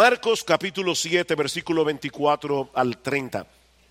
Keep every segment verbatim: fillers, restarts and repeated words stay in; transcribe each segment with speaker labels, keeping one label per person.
Speaker 1: Marcos capítulo siete, versículo veinticuatro al treinta.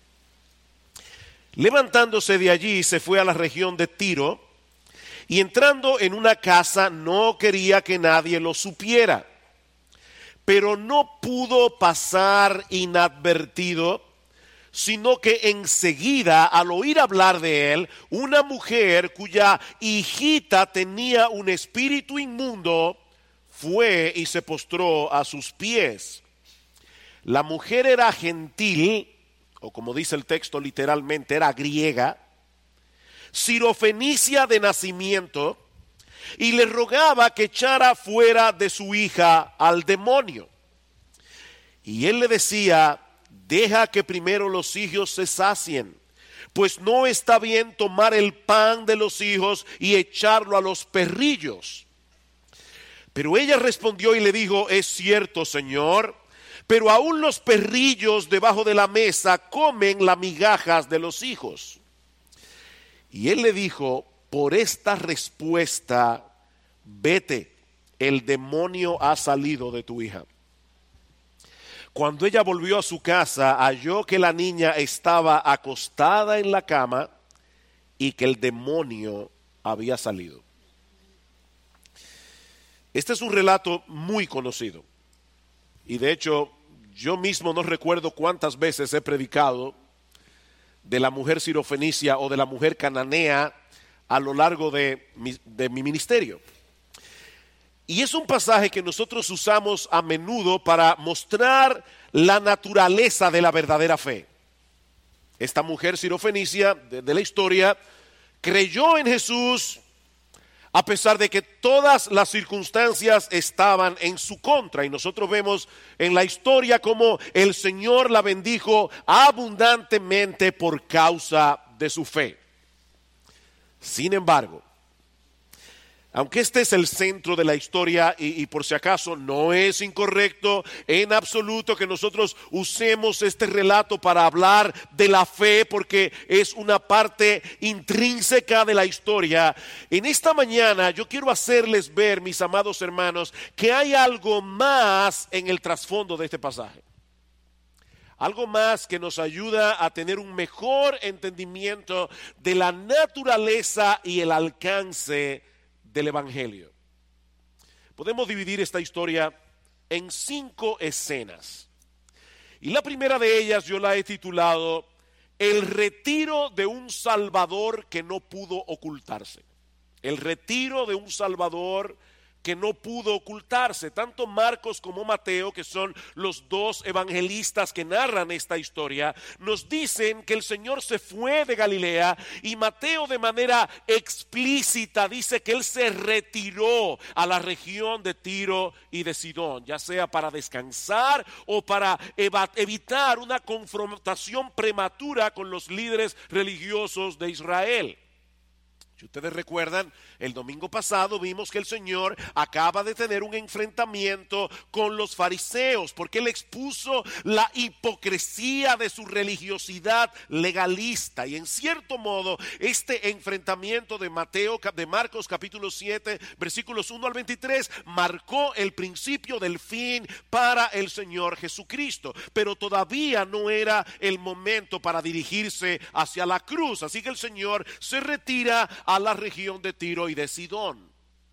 Speaker 1: Levantándose de allí, se fue a la región de Tiro, y entrando en una casa no quería que nadie lo supiera. Pero no pudo pasar inadvertido, sino que enseguida, al oír hablar de él, una mujer cuya hijita tenía un espíritu inmundo, fue y se postró a sus pies. La mujer era gentil, o como dice el texto literalmente, era griega, sirofenicia de nacimiento, y le rogaba que echara fuera de su hija al demonio. Y él le decía: deja que primero los hijos se sacien, pues no está bien tomar el pan de los hijos y echarlo a los perrillos. Pero ella respondió y le dijo: es cierto, Señor, pero aún los perrillos debajo de la mesa comen las migajas de los hijos. Y él le dijo: por esta respuesta, vete, el demonio ha salido de tu hija. Cuando ella volvió a su casa, halló que la niña estaba acostada en la cama y que el demonio había salido. Este es un relato muy conocido. Y de hecho, yo mismo no recuerdo cuántas veces he predicado de la mujer sirofenicia o de la mujer cananea a lo largo de mi, de mi ministerio. Y es un pasaje que nosotros usamos a menudo para mostrar la naturaleza de la verdadera fe. Esta mujer sirofenicia de, de la historia creyó en Jesús a pesar de que todas las circunstancias estaban en su contra. Y nosotros vemos en la historia cómo el Señor la bendijo abundantemente por causa de su fe. Sin embargo, aunque este es el centro de la historia y, y por si acaso no es incorrecto en absoluto que nosotros usemos este relato para hablar de la fe, porque es una parte intrínseca de la historia, en esta mañana yo quiero hacerles ver, mis amados hermanos, que hay algo más en el trasfondo de este pasaje. Algo más que nos ayuda a tener un mejor entendimiento de la naturaleza y el alcance del Evangelio. Podemos dividir esta historia en cinco escenas. Y la primera de ellas yo la he titulado El retiro de un Salvador que no pudo ocultarse. El retiro de un Salvador que no pudo ocultarse. Tanto Marcos como Mateo, que son los dos evangelistas que narran esta historia, nos dicen que el Señor se fue de Galilea, y Mateo de manera explícita dice que él se retiró a la región de Tiro y de Sidón, ya sea para descansar o para evitar una confrontación prematura con los líderes religiosos de Israel. Si ustedes recuerdan, el domingo pasado vimos que el Señor acaba de tener un enfrentamiento con los fariseos, porque Él expuso la hipocresía de su religiosidad legalista. Y en cierto modo, este enfrentamiento de Mateo, de Marcos capítulo siete, versículos uno al veintitrés, marcó el principio del fin para el Señor Jesucristo. Pero todavía no era el momento para dirigirse hacia la cruz. Así que el Señor se retira a la región de Tiro y de Sidón.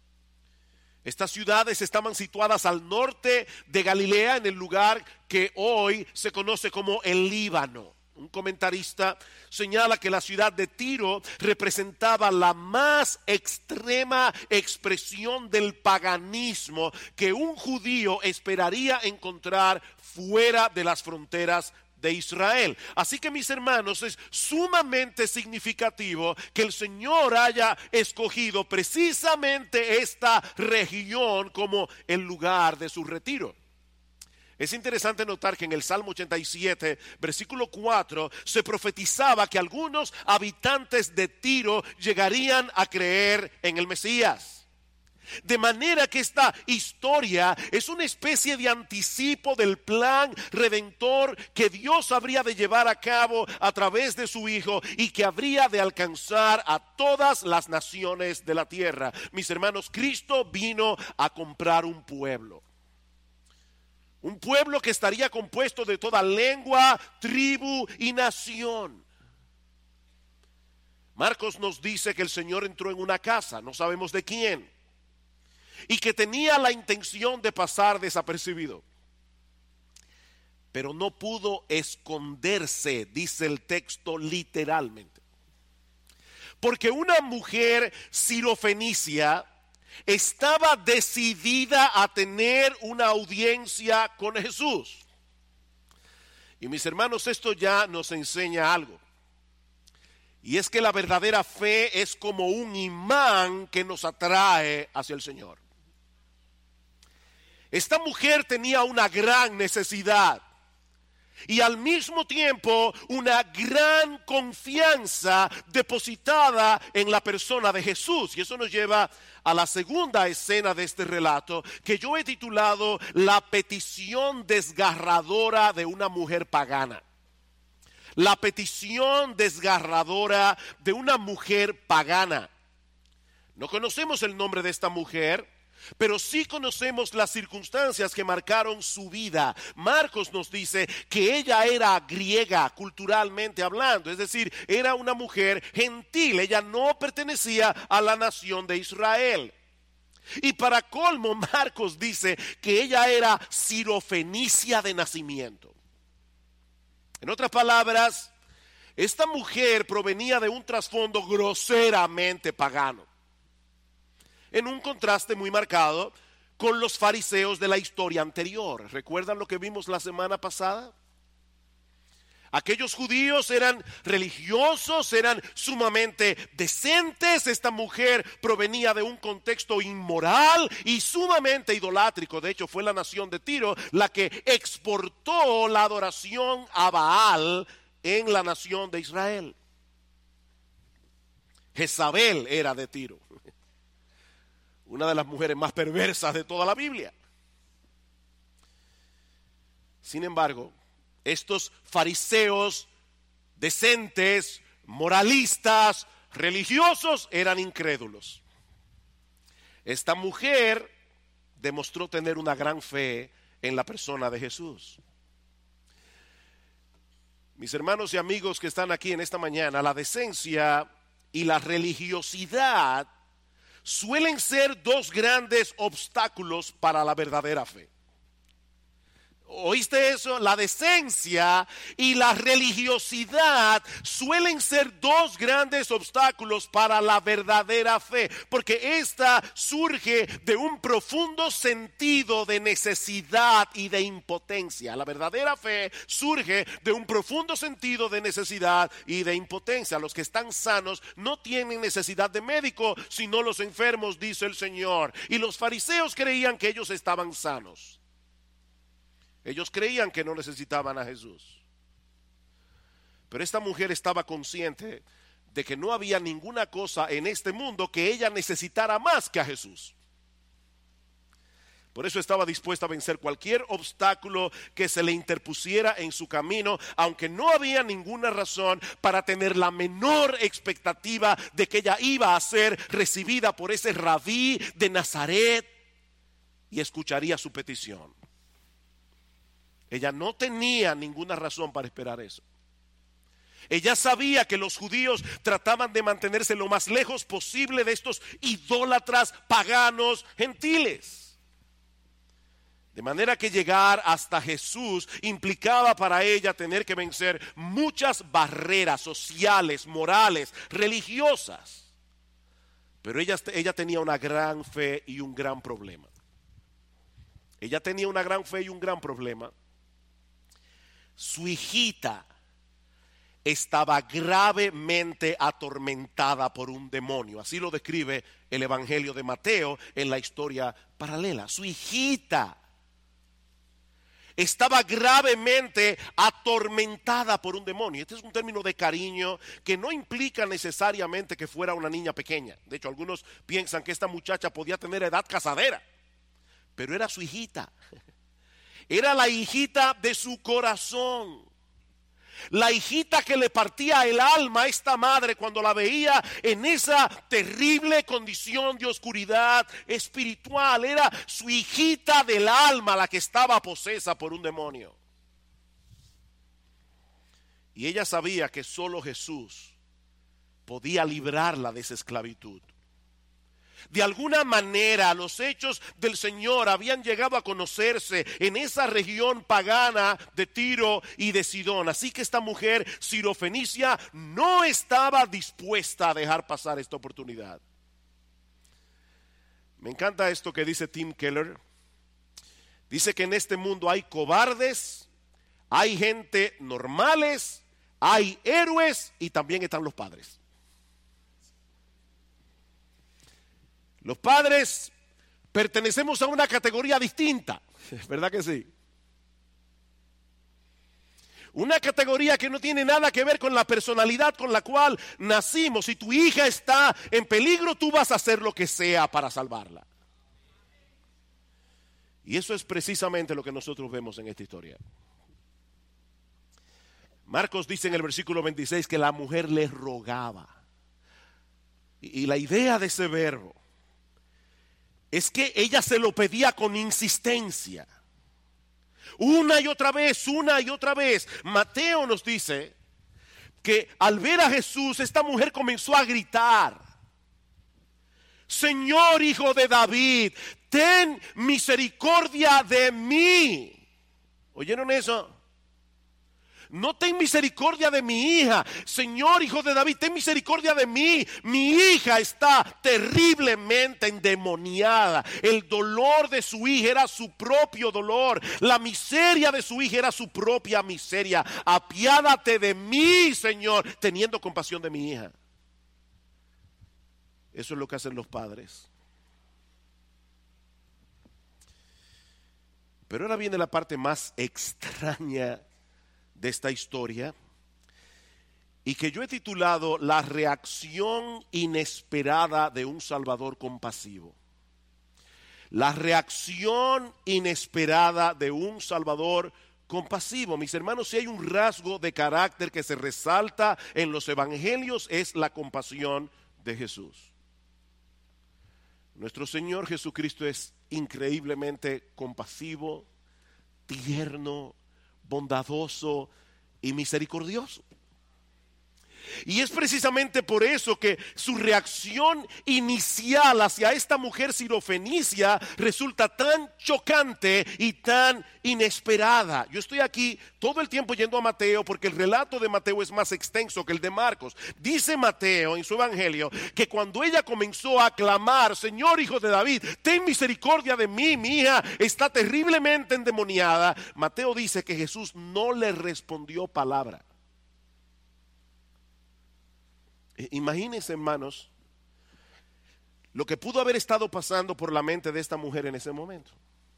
Speaker 1: Estas ciudades estaban situadas al norte de Galilea, en el lugar que hoy se conoce como el Líbano. Un comentarista señala que la ciudad de Tiro representaba la más extrema expresión del paganismo que un judío esperaría encontrar fuera de las fronteras de Israel. Así que, mis hermanos, es sumamente significativo que el Señor haya escogido precisamente esta región como el lugar de su retiro. Es interesante notar que en el Salmo ochenta y siete, versículo cuatro, se profetizaba que algunos habitantes de Tiro llegarían a creer en el Mesías. De manera que esta historia es una especie de anticipo del plan redentor que Dios habría de llevar a cabo a través de su Hijo, y que habría de alcanzar a todas las naciones de la tierra. Mis hermanos, Cristo vino a comprar un pueblo. Un pueblo que estaría compuesto de toda lengua, tribu y nación. Marcos nos dice que el Señor entró en una casa, no sabemos de quién, y que tenía la intención de pasar desapercibido. Pero no pudo esconderse, dice el texto literalmente. Porque una mujer sirofenicia estaba decidida a tener una audiencia con Jesús. Y mis hermanos, esto ya nos enseña algo. Y es que la verdadera fe es como un imán que nos atrae hacia el Señor. Esta mujer tenía una gran necesidad y al mismo tiempo una gran confianza depositada en la persona de Jesús. Y eso nos lleva a la segunda escena de este relato, que yo he titulado La petición desgarradora de una mujer pagana. La petición desgarradora de una mujer pagana. No conocemos el nombre de esta mujer, pero sí conocemos las circunstancias que marcaron su vida. Marcos nos dice que ella era griega culturalmente hablando, es decir, era una mujer gentil. Ella no pertenecía a la nación de Israel. Y para colmo, Marcos dice que ella era sirofenicia de nacimiento. En otras palabras, esta mujer provenía de un trasfondo groseramente pagano, en un contraste muy marcado con los fariseos de la historia anterior. ¿Recuerdan lo que vimos la semana pasada? Aquellos judíos eran religiosos, eran sumamente decentes. Esta mujer provenía de un contexto inmoral y sumamente idolátrico. De hecho, fue la nación de Tiro la que exportó la adoración a Baal en la nación de Israel. Jezabel era de Tiro, una de las mujeres más perversas de toda la Biblia. Sin embargo, estos fariseos decentes, moralistas, religiosos, eran incrédulos. Esta mujer demostró tener una gran fe en la persona de Jesús. Mis hermanos y amigos que están aquí en esta mañana, la decencia y la religiosidad suelen ser dos grandes obstáculos para la verdadera fe. ¿Oíste eso? La decencia y la religiosidad suelen ser dos grandes obstáculos para la verdadera fe, porque esta surge de un profundo sentido de necesidad y de impotencia. La verdadera fe surge de un profundo sentido de necesidad y de impotencia. Los que están sanos no tienen necesidad de médico, sino los enfermos, dice el Señor. Y los fariseos creían que ellos estaban sanos. Ellos creían que no necesitaban a Jesús. Pero esta mujer estaba consciente de que no había ninguna cosa en este mundo que ella necesitara más que a Jesús. Por eso estaba dispuesta a vencer cualquier obstáculo que se le interpusiera en su camino, aunque no había ninguna razón para tener la menor expectativa de que ella iba a ser recibida por ese rabí de Nazaret y escucharía su petición. Ella no tenía ninguna razón para esperar eso. Ella sabía que los judíos trataban de mantenerse lo más lejos posible de estos idólatras paganos gentiles. De manera que llegar hasta Jesús implicaba para ella tener que vencer muchas barreras sociales, morales, religiosas. Pero ella, ella tenía una gran fe y un gran problema. Ella tenía una gran fe y un gran problema. Su hijita estaba gravemente atormentada por un demonio. Así lo describe el Evangelio de Mateo en la historia paralela. Su hijita estaba gravemente atormentada por un demonio. Este es un término de cariño que no implica necesariamente que fuera una niña pequeña. De hecho, algunos piensan que esta muchacha podía tener edad casadera, pero era su hijita. Era la hijita de su corazón. La hijita que le partía el alma a esta madre cuando la veía en esa terrible condición de oscuridad espiritual. Era su hijita del alma la que estaba posesa por un demonio. Y ella sabía que solo Jesús podía librarla de esa esclavitud. De alguna manera los hechos del Señor habían llegado a conocerse en esa región pagana de Tiro y de Sidón. Así que esta mujer sirofenicia no estaba dispuesta a dejar pasar esta oportunidad. Me encanta esto que dice Tim Keller. Dice que en este mundo hay cobardes, hay gente normales, hay héroes y también están los padres. Los padres pertenecemos a una categoría distinta, ¿verdad que sí? Una categoría que no tiene nada que ver con la personalidad con la cual nacimos. Si tu hija está en peligro, tú vas a hacer lo que sea para salvarla. Y eso es precisamente lo que nosotros vemos en esta historia. Marcos dice en el versículo veintiséis que la mujer le rogaba. Y, y la idea de ese verbo es que ella se lo pedía con insistencia. Una y otra vez, una y otra vez. Mateo nos dice que al ver a Jesús, esta mujer comenzó a gritar: Señor, Hijo de David, ten misericordia de mí. ¿Oyeron eso? No, ten misericordia de mi hija. Señor, Hijo de David, ten misericordia de mí. Mi hija está terriblemente endemoniada. El dolor de su hija era su propio dolor. La miseria de su hija era su propia miseria. Apiádate de mí, Señor, teniendo compasión de mi hija. Eso es lo que hacen los padres. Pero ahora viene la parte más extraña de esta historia, y que yo he titulado La reacción inesperada de un Salvador compasivo. La reacción inesperada de un Salvador compasivo. Mis hermanos, si hay un rasgo de carácter que se resalta en los evangelios, es la compasión de Jesús. Nuestro Señor Jesucristo es increíblemente compasivo, tierno, bondadoso y misericordioso. Y es precisamente por eso que su reacción inicial hacia esta mujer sirofenicia resulta tan chocante y tan inesperada. Yo estoy aquí todo el tiempo yendo a Mateo porque el relato de Mateo es más extenso que el de Marcos. Dice Mateo en su evangelio que cuando ella comenzó a clamar: Señor, Hijo de David, ten misericordia de mí, mi hija está terriblemente endemoniada. Mateo dice que Jesús no le respondió palabra. Imagínense, hermanos, lo que pudo haber estado pasando por la mente de esta mujer en ese momento.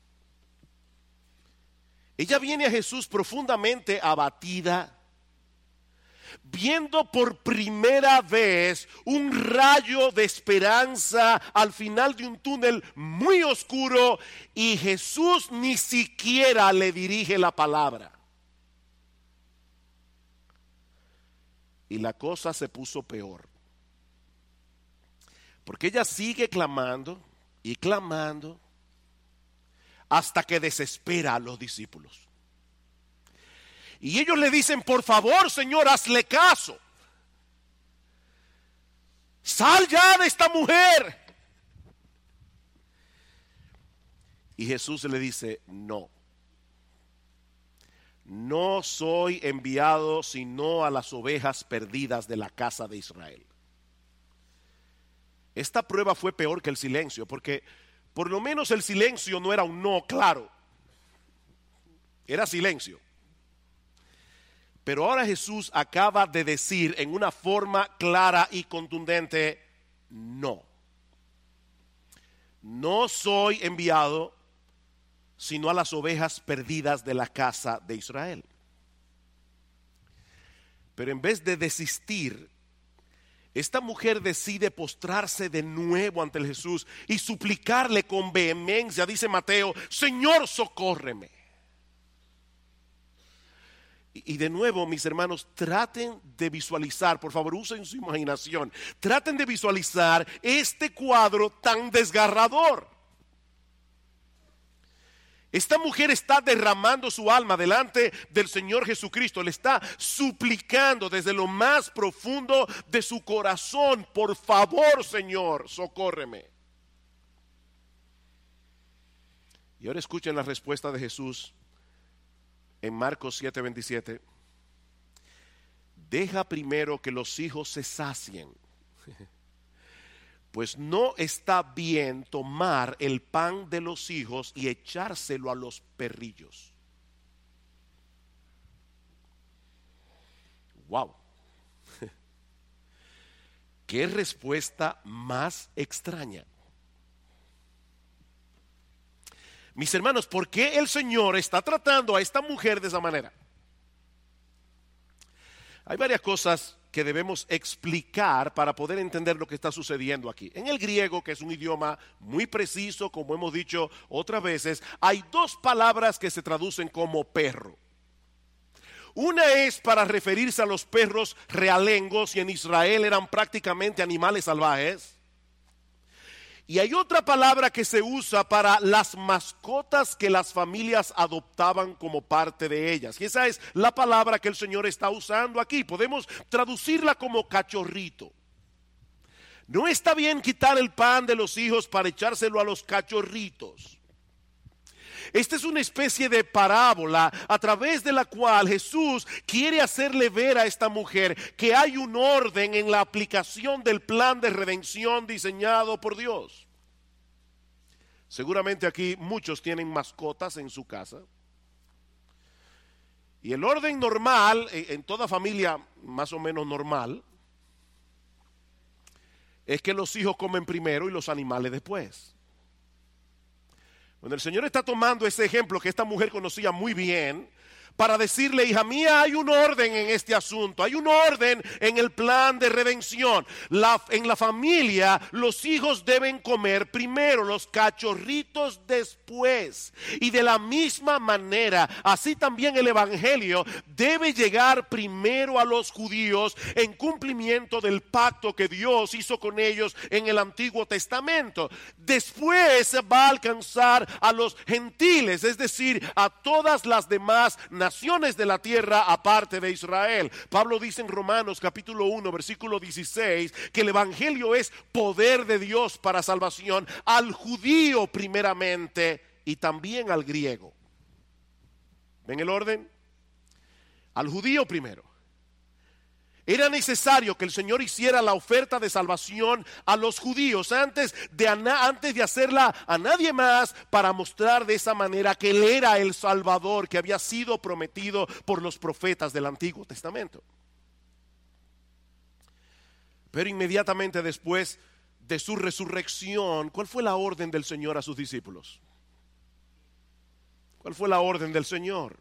Speaker 1: Ella viene a Jesús profundamente abatida, viendo por primera vez un rayo de esperanza al final de un túnel muy oscuro, y Jesús ni siquiera le dirige la palabra. Y la cosa se puso peor, porque ella sigue clamando y clamando hasta que desespera a los discípulos. Y ellos le dicen: por favor, Señor, hazle caso. Sal ya de esta mujer. Y Jesús le dice: no. No soy enviado sino a las ovejas perdidas de la casa de Israel. Esta prueba fue peor que el silencio, porque por lo menos el silencio no era un no claro, era silencio. Pero ahora Jesús acaba de decir en una forma clara y contundente: no. No soy enviado sino a las ovejas perdidas de la casa de Israel. Pero en vez de desistir, esta mujer decide postrarse de nuevo ante el Jesús y suplicarle con vehemencia. Dice Mateo: Señor, socórreme. Y de nuevo, mis hermanos, traten de visualizar, por favor, usen su imaginación, traten de visualizar este cuadro tan desgarrador. Esta mujer está derramando su alma delante del Señor Jesucristo, le está suplicando desde lo más profundo de su corazón: por favor, Señor, socórreme. Y ahora escuchen la respuesta de Jesús en Marcos siete veintisiete. Deja primero que los hijos se sacien, pues no está bien tomar el pan de los hijos y echárselo a los perrillos. Wow. Qué respuesta más extraña. Mis hermanos, ¿por qué el Señor está tratando a esta mujer de esa manera? Hay varias cosas que debemos explicar para poder entender lo que está sucediendo aquí. En el griego, que es un idioma muy preciso, como hemos dicho otras veces, hay dos palabras que se traducen como perro. Una es para referirse a los perros realengos, y en Israel eran prácticamente animales salvajes. Y hay otra palabra que se usa para las mascotas que las familias adoptaban como parte de ellas. Y esa es la palabra que el Señor está usando aquí. Podemos traducirla como cachorrito. No está bien quitar el pan de los hijos para echárselo a los cachorritos. Esta es una especie de parábola a través de la cual Jesús quiere hacerle ver a esta mujer que hay un orden en la aplicación del plan de redención diseñado por Dios. Seguramente aquí muchos tienen mascotas en su casa. Y el orden normal, en toda familia más o menos normal, es que los hijos comen primero y los animales después. Cuando el Señor está tomando ese ejemplo que esta mujer conocía muy bien, para decirle: hija mía, hay un orden en este asunto, hay un orden en el plan de redención. La, en la familia los hijos deben comer primero, los cachorritos después. Y de la misma manera, así también el evangelio debe llegar primero a los judíos en cumplimiento del pacto que Dios hizo con ellos en el Antiguo Testamento. Después va a alcanzar a los gentiles, es decir, a todas las demás naciones de la tierra aparte de Israel. Pablo dice en Romanos capítulo uno versículo dieciséis que el evangelio es poder de Dios para salvación al judío primeramente y también al griego. ¿Ven el orden? Al judío primero. Era necesario que el Señor hiciera la oferta de salvación a los judíos antes de, antes de hacerla a nadie más, para mostrar de esa manera que Él era el Salvador que había sido prometido por los profetas del Antiguo Testamento. Pero inmediatamente después de su resurrección, ¿cuál fue la orden del Señor a sus discípulos? ¿Cuál fue la orden del Señor?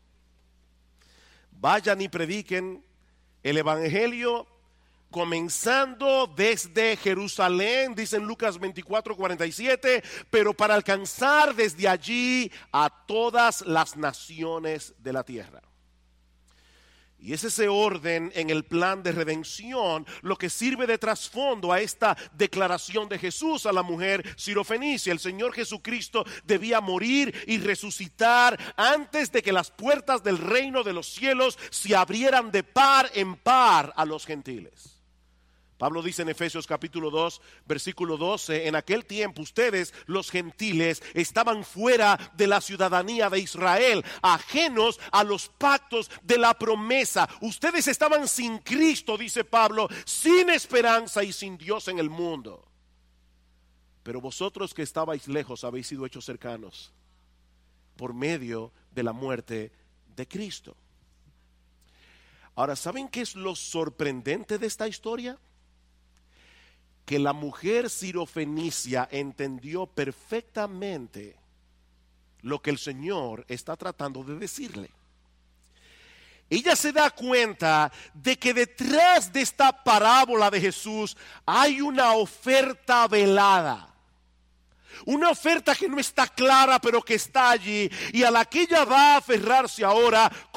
Speaker 1: Vayan y prediquen el evangelio comenzando desde Jerusalén, dice en Lucas veinticuatro cuarenta y siete, pero para alcanzar desde allí a todas las naciones de la tierra. Y es ese orden en el plan de redención lo que sirve de trasfondo a esta declaración de Jesús a la mujer sirofenicia. El Señor Jesucristo debía morir y resucitar antes de que las puertas del reino de los cielos se abrieran de par en par a los gentiles. Pablo dice en Efesios capítulo dos, versículo doce, en aquel tiempo ustedes, los gentiles, estaban fuera de la ciudadanía de Israel, ajenos a los pactos de la promesa. Ustedes estaban sin Cristo, dice Pablo, sin esperanza y sin Dios en el mundo. Pero vosotros que estabais lejos habéis sido hechos cercanos por medio de la muerte de Cristo. Ahora, ¿saben qué es lo sorprendente de esta historia? Que la mujer sirofenicia entendió perfectamente lo que el Señor está tratando de decirle. Ella se da cuenta de que detrás de esta parábola de Jesús hay una oferta velada. Una oferta que no está clara, pero que está allí y a la que ella va a aferrarse ahora con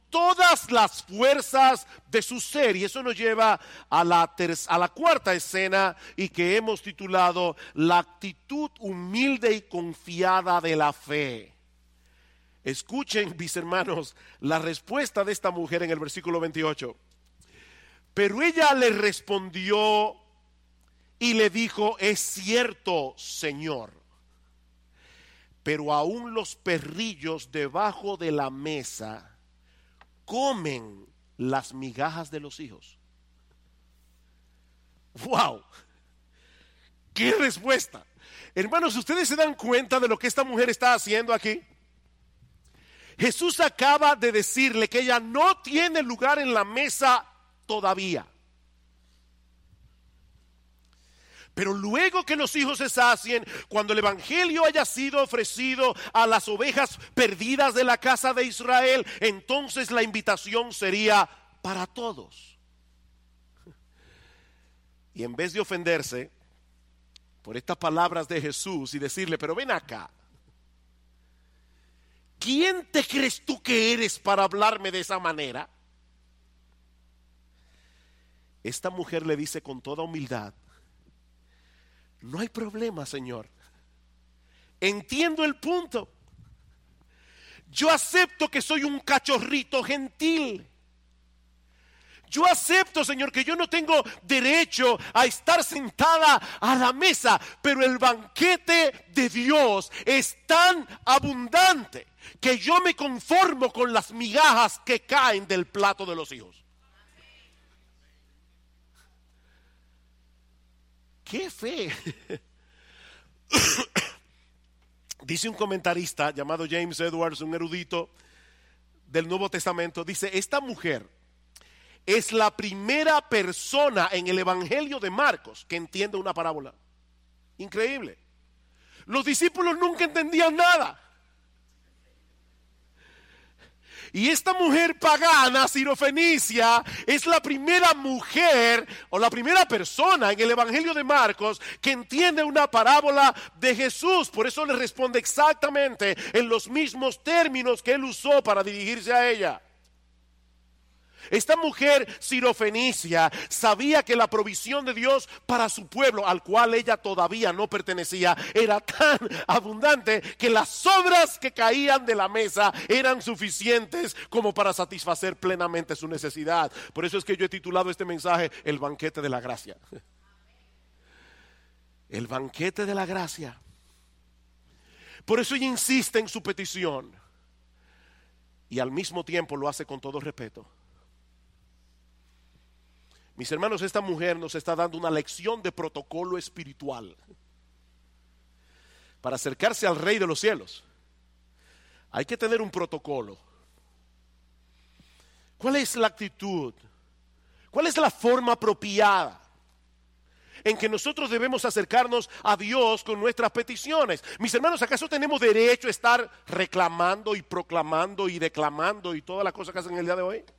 Speaker 1: todas las fuerzas de su ser. Y eso nos lleva a la, a la cuarta escena, y que hemos titulado La actitud humilde y confiada de la fe. Escuchen, mis hermanos, la respuesta de esta mujer en el versículo veintiocho. Pero ella le respondió y le dijo: es cierto, Señor, pero aún los perrillos debajo de la mesa comen las migajas de los hijos. ¡Wow! ¡Qué respuesta! Hermanos, ¿ustedes se dan cuenta de lo que esta mujer está haciendo aquí? Jesús acaba de decirle que ella no tiene lugar en la mesa todavía. Pero luego que los hijos se sacien, cuando el evangelio haya sido ofrecido a las ovejas perdidas de la casa de Israel, entonces la invitación sería para todos. Y en vez de ofenderse por estas palabras de Jesús y decirle: pero ven acá, ¿quién te crees tú que eres para hablarme de esa manera? Esta mujer le dice con toda humildad: no hay problema, Señor. Entiendo el punto. Yo acepto que soy un cachorrito gentil. Yo acepto, Señor, que yo no tengo derecho a estar sentada a la mesa, pero el banquete de Dios es tan abundante que yo me conformo con las migajas que caen del plato de los hijos. ¡Qué fe! Dice un comentarista llamado James Edwards, un erudito del Nuevo Testamento, dice: esta mujer es la primera persona en el Evangelio de Marcos que entiende una parábola. Increíble. Los discípulos nunca entendían nada. Y esta mujer pagana, sirofenicia, es la primera mujer o la primera persona en el Evangelio de Marcos que entiende una parábola de Jesús. Por eso le responde exactamente en los mismos términos que él usó para dirigirse a ella. Esta mujer sirofenicia sabía que la provisión de Dios para su pueblo, al cual ella todavía no pertenecía, era tan abundante que las sobras que caían de la mesa eran suficientes como para satisfacer plenamente su necesidad. Por eso es que yo he titulado este mensaje: el banquete de la gracia. El banquete de la gracia. Por eso ella insiste en su petición y al mismo tiempo lo hace con todo respeto. Mis hermanos, esta mujer nos está dando una lección de protocolo espiritual. Para acercarse al Rey de los cielos hay que tener un protocolo. ¿Cuál es la actitud? ¿Cuál es la forma apropiada en que nosotros debemos acercarnos a Dios con nuestras peticiones? Mis hermanos, ¿acaso tenemos derecho a estar reclamando y proclamando y declamando y todas las cosas que hacen el día de hoy?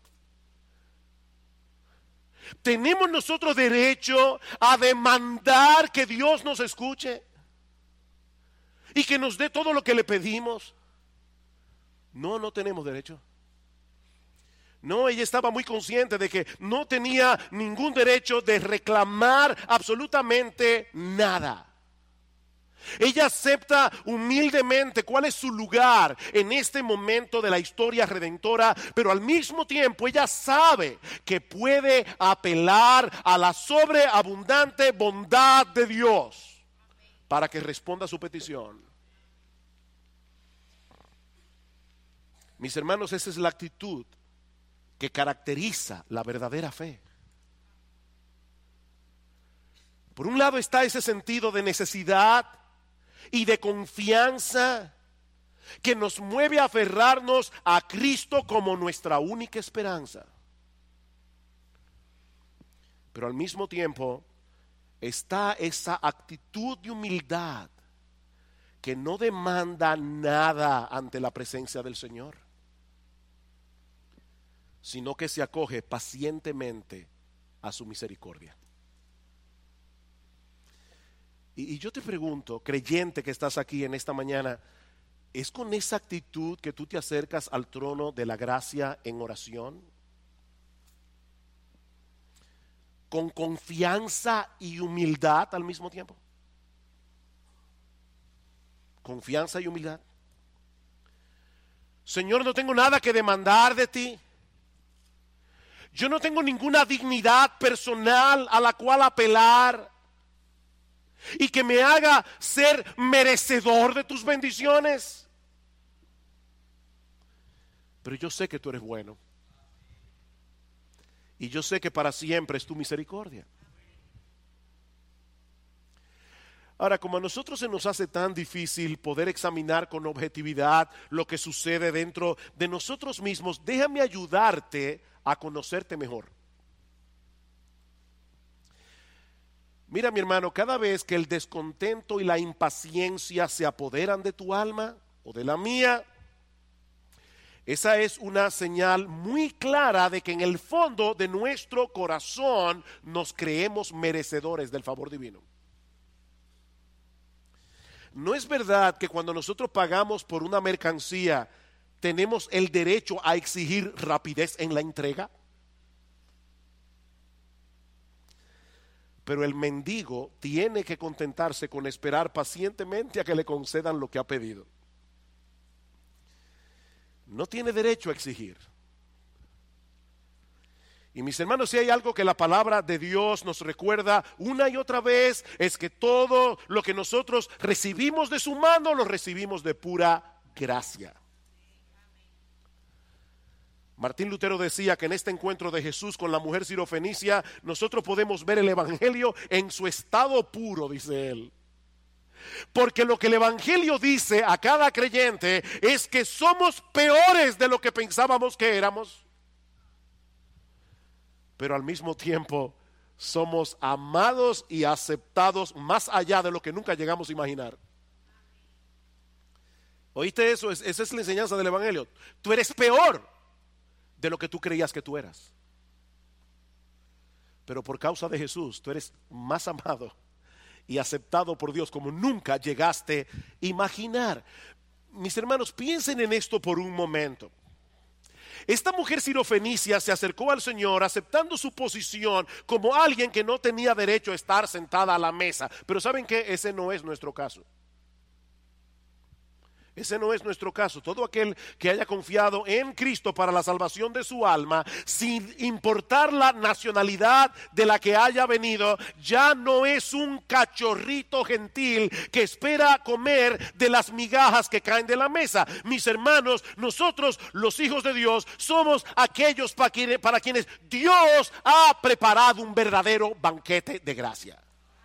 Speaker 1: ¿Tenemos nosotros derecho a demandar que Dios nos escuche y que nos dé todo lo que le pedimos? No, no tenemos derecho. No, ella estaba muy consciente de que no tenía ningún derecho de reclamar absolutamente nada. Ella acepta humildemente cuál es su lugar en este momento de la historia redentora, pero al mismo tiempo ella sabe que puede apelar a la sobreabundante bondad de Dios para que responda a su petición. Mis hermanos, esa es la actitud que caracteriza la verdadera fe. Por un lado está ese sentido de necesidad y de confianza que nos mueve a aferrarnos a Cristo como nuestra única esperanza. Pero al mismo tiempo está esa actitud de humildad que no demanda nada ante la presencia del Señor, sino que se acoge pacientemente a su misericordia. Y, y yo te pregunto, creyente que estás aquí en esta mañana, ¿Es con esa actitud que tú te acercas al trono de la gracia en oración? ¿Con confianza y humildad al mismo tiempo? Confianza y humildad. Señor, no tengo nada que demandar de ti. Yo no tengo ninguna dignidad personal a la cual apelar y que me haga ser merecedor de tus bendiciones. Pero yo sé que tú eres bueno. Y yo sé que para siempre es tu misericordia. Ahora, como a nosotros se nos hace tan difícil poder examinar con objetividad lo que sucede dentro de nosotros mismos, déjame ayudarte a conocerte mejor. Mira, mi hermano, cada vez que el descontento y la impaciencia se apoderan de tu alma o de la mía, esa es una señal muy clara de que en el fondo de nuestro corazón nos creemos merecedores del favor divino. ¿No es verdad que cuando nosotros pagamos por una mercancía tenemos el derecho a exigir rapidez en la entrega? Pero el mendigo tiene que contentarse con esperar pacientemente a que le concedan lo que ha pedido. No tiene derecho a exigir. Y mis hermanos, si hay algo que la palabra de Dios nos recuerda una y otra vez, es que todo lo que nosotros recibimos de su mano, lo recibimos de pura gracia. Martín Lutero decía que en este encuentro de Jesús con la mujer sirofenicia, nosotros podemos ver el evangelio en su estado puro, dice él. Porque lo que el evangelio dice a cada creyente es que somos peores de lo que pensábamos que éramos, pero al mismo tiempo somos amados y aceptados más allá de lo que nunca llegamos a imaginar. ¿Oíste eso? Esa es la enseñanza del evangelio. Tú eres peor de lo que tú creías que tú eras, pero por causa de Jesús tú eres más amado y aceptado por Dios como nunca llegaste a imaginar. Mis hermanos, piensen en esto por un momento. Esta mujer sirofenicia se acercó al Señor aceptando su posición como alguien que no tenía derecho a estar sentada a la mesa. Pero ¿saben qué? Ese no es nuestro caso. Ese no es nuestro caso. Todo aquel que haya confiado en Cristo para la salvación de su alma, sin importar la nacionalidad de la que haya venido, ya no es un cachorrito gentil que espera comer de las migajas que caen de la mesa. Mis hermanos, nosotros los hijos de Dios somos aquellos para quienes, para quienes Dios ha preparado un verdadero banquete de gracia.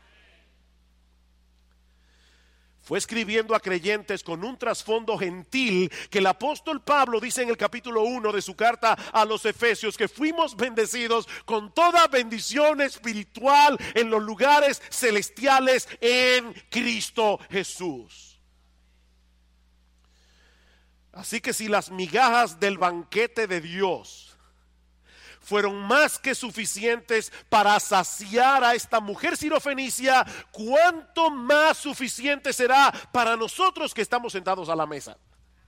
Speaker 1: Fue escribiendo a creyentes con un trasfondo gentil que el apóstol Pablo dice en el capítulo uno de su carta a los Efesios que fuimos bendecidos con toda bendición espiritual en los lugares celestiales en Cristo Jesús. Así que si las migajas del banquete de Dios fueron más que suficientes para saciar a esta mujer sirofenicia, ¿cuánto más suficiente será para nosotros que estamos sentados a la mesa?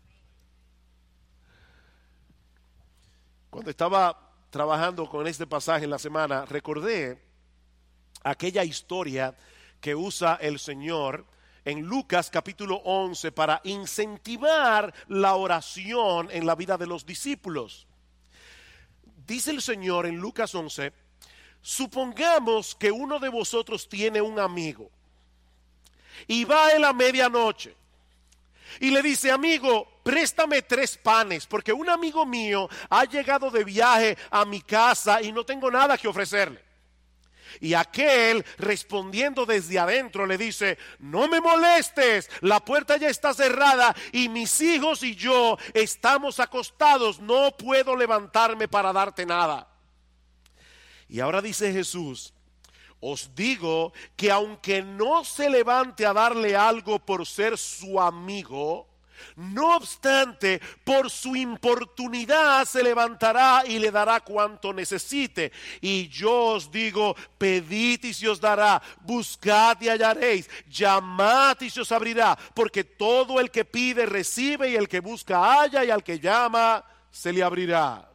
Speaker 1: Cuando estaba trabajando con este pasaje en la semana, recordé aquella historia que usa el Señor en Lucas capítulo once para incentivar la oración en la vida de los discípulos. Dice el Señor en Lucas once, supongamos que uno de vosotros tiene un amigo y va a él a medianoche y le dice: amigo, préstame tres panes porque un amigo mío ha llegado de viaje a mi casa y no tengo nada que ofrecerle. Y aquel, respondiendo desde adentro, le dice: no me molestes, la puerta ya está cerrada y mis hijos y yo estamos acostados, no puedo levantarme para darte nada. Y ahora dice Jesús: os digo que aunque no se levante a darle algo por ser su amigo, No obstante, por su importunidad se levantará y le dará cuanto necesite. Y yo os digo, pedid y se os dará, buscad y hallaréis, llamad y se os abrirá, porque todo el que pide recibe, y el que busca halla, y al que llama se le abrirá.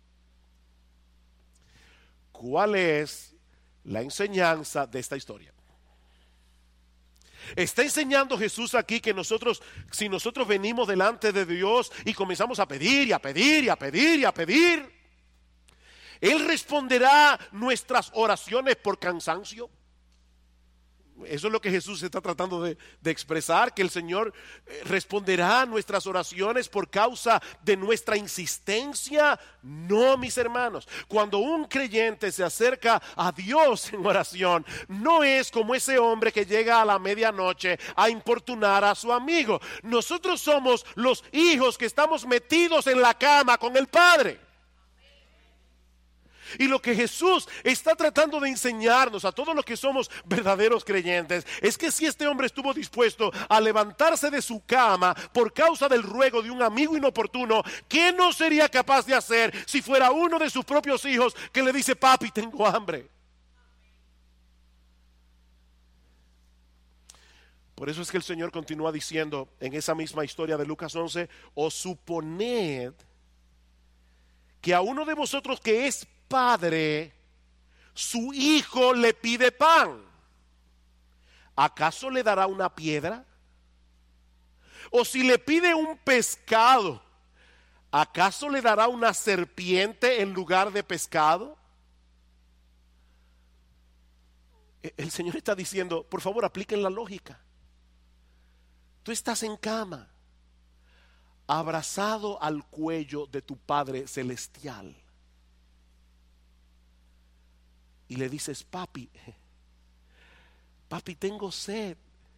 Speaker 1: ¿Cuál es la enseñanza de esta historia? Está enseñando Jesús aquí que nosotros, si nosotros venimos delante de Dios y comenzamos a pedir y a pedir y a pedir y a pedir, Él responderá nuestras oraciones por cansancio. Eso es lo que Jesús está tratando de, de expresar, que el Señor responderá nuestras oraciones por causa de nuestra insistencia. No, mis hermanos, cuando un creyente se acerca a Dios en oración, no es como ese hombre que llega a la medianoche a importunar a su amigo. Nosotros somos los hijos que estamos metidos en la cama con el Padre. Y lo que Jesús está tratando de enseñarnos a todos los que somos verdaderos creyentes es que si este hombre estuvo dispuesto a levantarse de su cama por causa del ruego de un amigo inoportuno, ¿qué no sería capaz de hacer si fuera uno de sus propios hijos que le dice: papi, tengo hambre? Por eso es que el Señor continúa diciendo en esa misma historia de Lucas once: o suponed que a uno de vosotros que es padre, su hijo le pide pan, ¿acaso le dará una piedra? O si le pide un pescado, ¿acaso le dará una serpiente en lugar de pescado? El Señor está diciendo, por favor, apliquen la lógica. Tú estás en cama, abrazado al cuello de tu Padre Celestial, y le dices: papi, papi, tengo sed.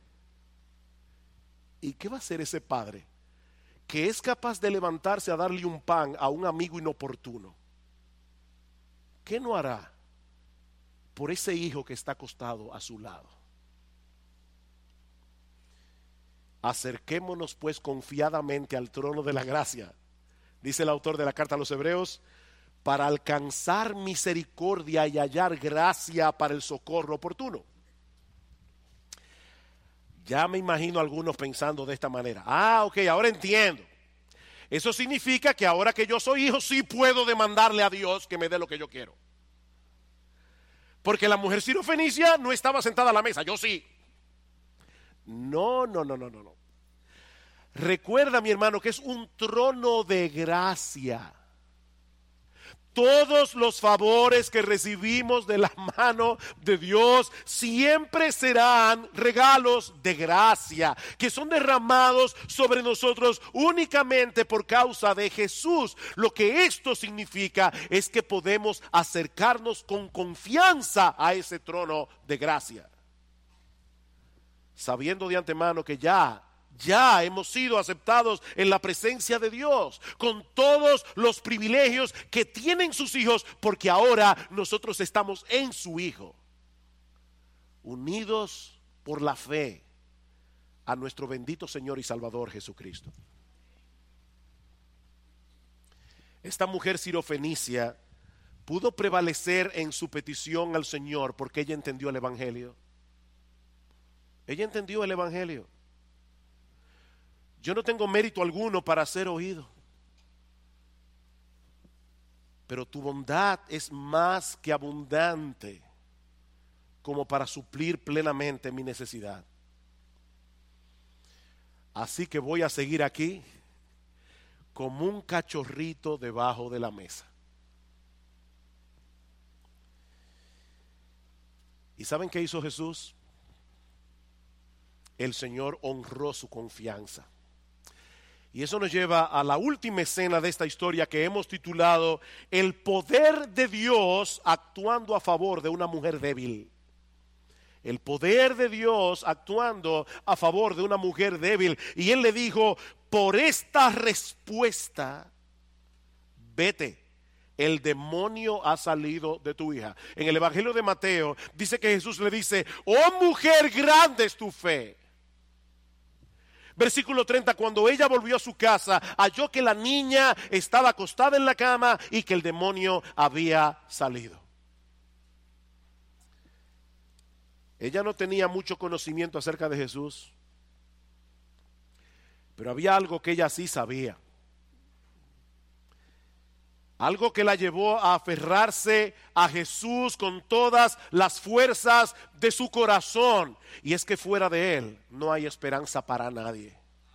Speaker 1: ¿Y qué va a hacer ese padre que es capaz de levantarse a darle un pan a un amigo inoportuno? ¿Qué no hará por ese hijo que está acostado a su lado? Acerquémonos pues confiadamente al trono de la gracia, dice el autor de la carta a los Hebreos, para alcanzar misericordia y hallar gracia para el socorro oportuno. Ya me imagino a algunos pensando de esta manera: ah, ok, ahora entiendo. Eso significa que ahora que yo soy hijo, sí puedo demandarle a Dios que me dé lo que yo quiero. Porque la mujer sirofenicia no estaba sentada a la mesa, yo sí. No, no, no, no, no, no. Recuerda, mi hermano, que es un trono de gracia. Todos los favores que recibimos de la mano de Dios siempre serán regalos de gracia, que son derramados sobre nosotros únicamente por causa de Jesús. Lo que esto significa es que podemos acercarnos con confianza a ese trono de gracia, sabiendo de antemano que ya Ya hemos sido aceptados en la presencia de Dios, con todos los privilegios que tienen sus hijos, porque ahora nosotros estamos en su Hijo, unidos por la fe a nuestro bendito Señor y Salvador Jesucristo. Esta mujer sirofenicia pudo prevalecer en su petición al Señor porque ella entendió el Evangelio. Ella entendió el Evangelio. Yo no tengo mérito alguno para ser oído, pero tu bondad es más que abundante como para suplir plenamente mi necesidad. Así que voy a seguir aquí como un cachorrito debajo de la mesa. ¿Y saben qué hizo Jesús? El Señor honró su confianza. Y eso nos lleva a la última escena de esta historia que hemos titulado El poder de Dios actuando a favor de una mujer débil. El poder de Dios actuando a favor de una mujer débil. Y Él le dijo: por esta respuesta, vete, el demonio ha salido de tu hija. En el Evangelio de Mateo dice que Jesús le dice: oh mujer, grande es tu fe. Versículo treinta, cuando ella volvió a su casa, halló que la niña estaba acostada en la cama y que el demonio había salido. Ella no tenía mucho conocimiento acerca de Jesús, pero había algo que ella sí sabía. Algo que la llevó a aferrarse a Jesús con todas las fuerzas de su corazón. Y es que fuera de Él no hay esperanza para nadie.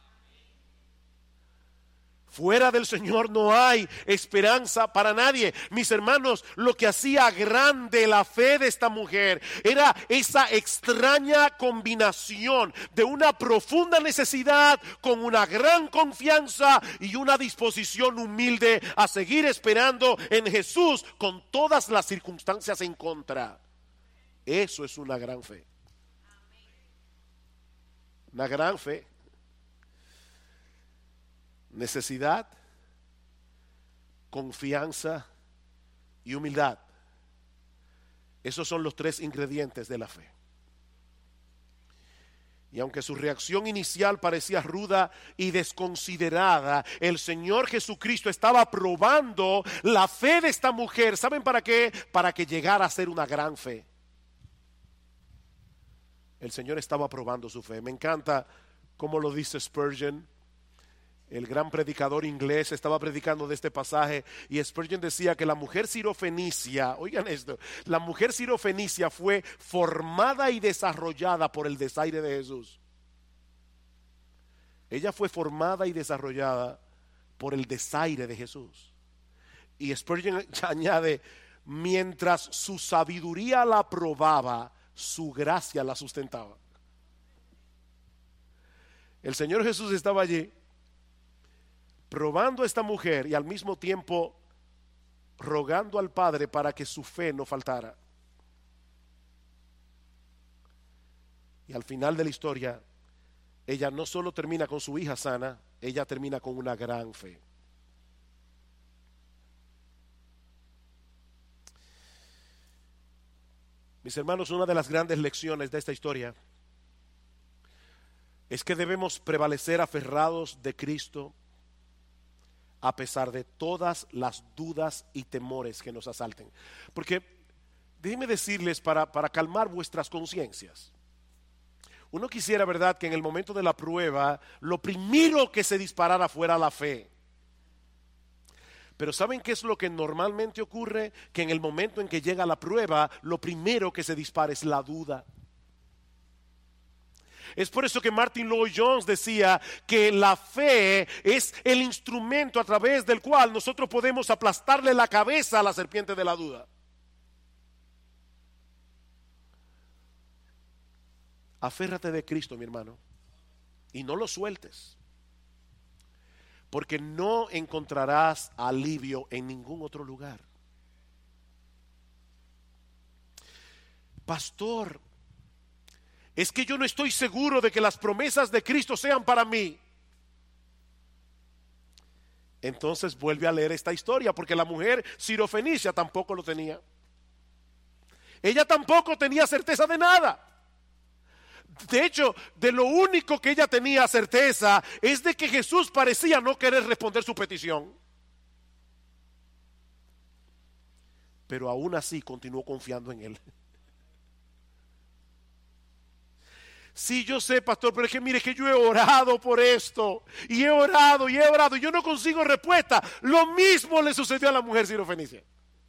Speaker 1: Fuera del Señor no hay esperanza para nadie. Mis hermanos, lo que hacía grande la fe de esta mujer era esa extraña combinación de una profunda necesidad con una gran confianza y una disposición humilde a seguir esperando en Jesús con todas las circunstancias en contra. Eso es una gran fe. Una gran fe. Necesidad, confianza y humildad. Esos son los tres ingredientes de la fe. Y aunque su reacción inicial parecía ruda y desconsiderada, el Señor Jesucristo estaba probando la fe de esta mujer. ¿Saben para qué? Para que llegara a ser una gran fe. El Señor estaba probando su fe. Me encanta cómo lo dice Spurgeon. El gran predicador inglés estaba predicando de este pasaje y Spurgeon decía que la mujer sirofenicia, oigan esto, la mujer sirofenicia fue formada y desarrollada por el desaire de Jesús. Ella fue formada y desarrollada por el desaire de Jesús. Y Spurgeon añade, mientras su sabiduría la probaba, su gracia la sustentaba. El Señor Jesús estaba allí probando a esta mujer y al mismo tiempo rogando al Padre para que su fe no faltara. Y al final de la historia, ella no solo termina con su hija sana, ella termina con una gran fe. Mis hermanos, una de las grandes lecciones de esta historia es que debemos prevalecer aferrados de Cristo a pesar de todas las dudas y temores que nos asalten. Porque déjenme decirles para, para calmar vuestras conciencias. Uno quisiera, ¿verdad?, que en el momento de la prueba lo primero que se disparara fuera la fe. Pero ¿saben qué es lo que normalmente ocurre? Que en el momento en que llega la prueba, lo primero que se dispara es la duda. Es por eso que Martin Lloyd-Jones decía que la fe es el instrumento a través del cual nosotros podemos aplastarle la cabeza a la serpiente de la duda. Aférrate de Cristo, mi hermano, y no lo sueltes, porque no encontrarás alivio en ningún otro lugar. Pastor, es que yo no estoy seguro de que las promesas de Cristo sean para mí. Entonces vuelve a leer esta historia, porque la mujer sirofenicia tampoco lo tenía. Ella tampoco tenía certeza de nada. De hecho, de lo único que ella tenía certeza es de que Jesús parecía no querer responder su petición. Pero aún así continuó confiando en Él. Sí, yo sé, pastor, pero es que mire que yo he orado por esto, y he orado, y he orado, y yo no consigo respuesta. Lo mismo le sucedió a la mujer sirofenicia.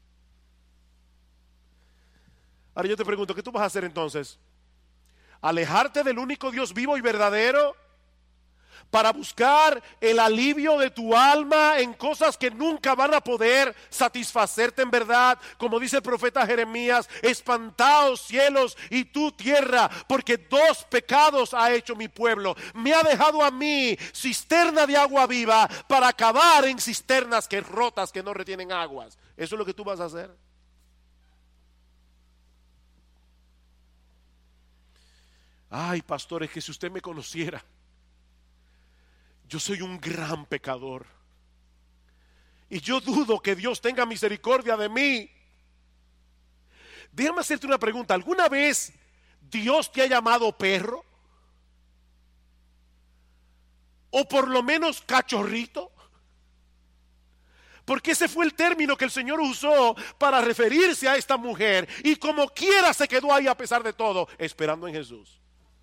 Speaker 1: Ahora yo te pregunto, ¿qué tú vas a hacer entonces? ¿Alejarte del único Dios vivo y verdadero para buscar el alivio de tu alma en cosas que nunca van a poder satisfacerte en verdad? Como dice el profeta Jeremías, espantaos cielos y tú tierra, porque dos pecados ha hecho mi pueblo. Me ha dejado a mí cisterna de agua viva para acabar en cisternas que rotas que no retienen aguas. ¿Eso es lo que tú vas a hacer? Ay, pastor, es que si usted me conociera, yo soy un gran pecador y yo dudo que Dios tenga misericordia de mí. Déjame hacerte una pregunta. ¿Alguna vez Dios te ha llamado perro? o por lo menos cachorrito. Porque ese fue el término que el Señor usó para referirse a esta mujer. Y como quiera se quedó ahí a pesar de todo, esperando en Jesús.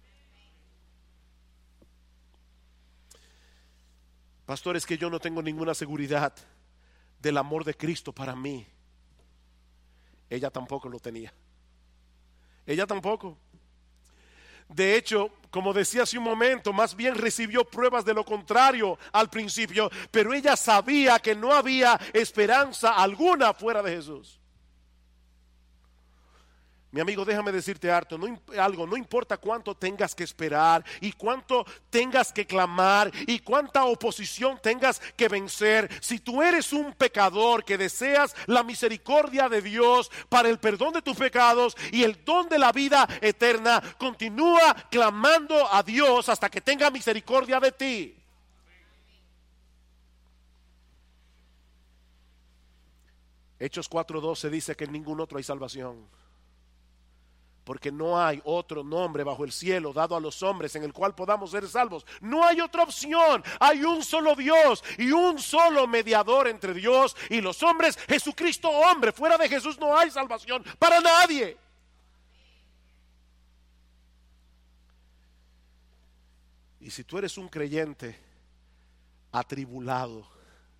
Speaker 1: Pastor, es que yo no tengo ninguna seguridad del amor de Cristo para mí. Ella tampoco lo tenía. Ella tampoco. De hecho, como decía hace un momento, más bien recibió pruebas de lo contrario al principio, pero ella sabía que no había esperanza alguna fuera de Jesús. Mi amigo, déjame decirte harto, no, algo, no importa cuánto tengas que esperar y cuánto tengas que clamar y cuánta oposición tengas que vencer. Si tú eres un pecador que deseas la misericordia de Dios para el perdón de tus pecados y el don de la vida eterna, continúa clamando a Dios hasta que tenga misericordia de ti. Hechos cuatro doce dice que en ningún otro hay salvación, porque no hay otro nombre bajo el cielo dado a los hombres en el cual podamos ser salvos. No hay otra opción. Hay un solo Dios y un solo mediador entre Dios y los hombres, Jesucristo hombre. Fuera de Jesús no hay salvación para nadie. Y si tú eres un creyente atribulado,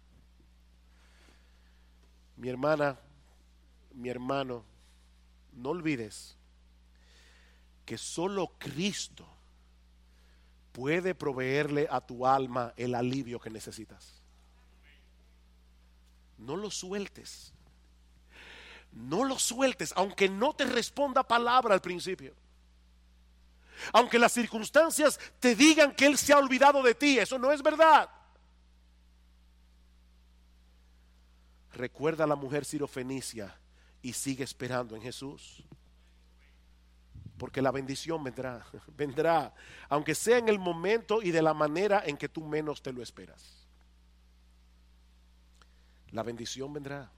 Speaker 1: mi hermana, mi hermano, no olvides que solo Cristo puede proveerle a tu alma el alivio que necesitas. No lo sueltes. No lo sueltes, aunque no te responda palabra al principio. Aunque las circunstancias te digan que Él se ha olvidado de ti, eso no es verdad. Recuerda a la mujer sirofenicia y sigue esperando en Jesús. Porque la bendición vendrá, vendrá, aunque sea en el momento y de la manera en que tú menos te lo esperas. La bendición vendrá.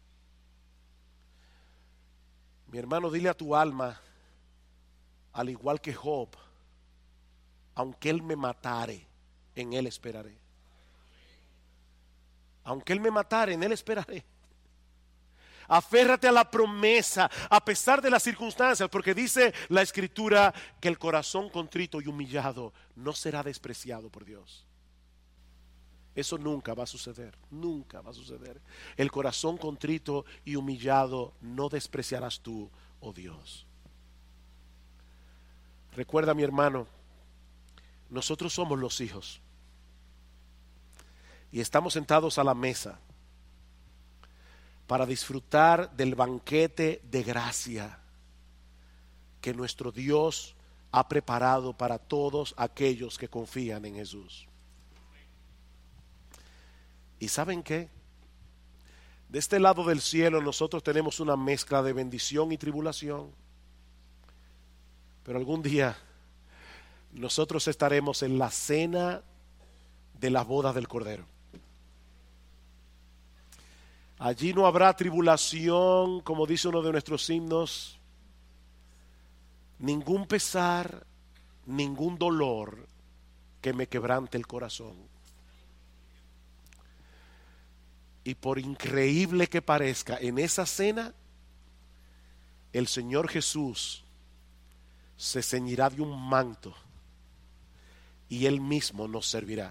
Speaker 1: Mi hermano, dile a tu alma, al igual que Job, aunque él me matare, en él esperaré. Aunque él me matare, en él esperaré. Aférrate a la promesa a pesar de las circunstancias, porque dice la Escritura que el corazón contrito y humillado no será despreciado por Dios. Eso nunca va a suceder, nunca va a suceder. El corazón contrito y humillado no despreciarás tú, oh Dios. Recuerda, mi hermano, nosotros somos los hijos y estamos sentados a la mesa para disfrutar del banquete de gracia que nuestro Dios ha preparado para todos aquellos que confían en Jesús. ¿Y saben qué? De este lado del cielo nosotros tenemos una mezcla de bendición y tribulación, pero algún día nosotros estaremos en la cena de la boda del Cordero. Allí no habrá tribulación, como dice uno de nuestros himnos, ningún pesar, ningún dolor que me quebrante el corazón. Y por increíble que parezca, en esa cena, el Señor Jesús se ceñirá de un manto y Él mismo nos servirá.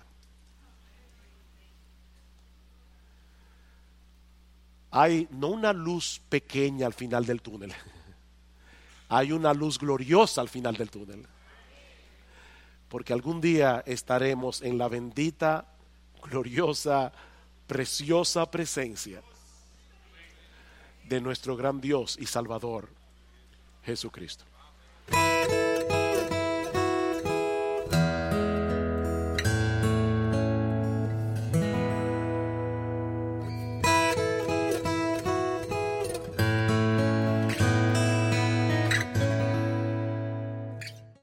Speaker 1: Hay no una luz pequeña al final del túnel, hay una luz gloriosa al final del túnel. Porque algún día estaremos en la bendita, gloriosa, preciosa presencia de nuestro gran Dios y Salvador, Jesucristo.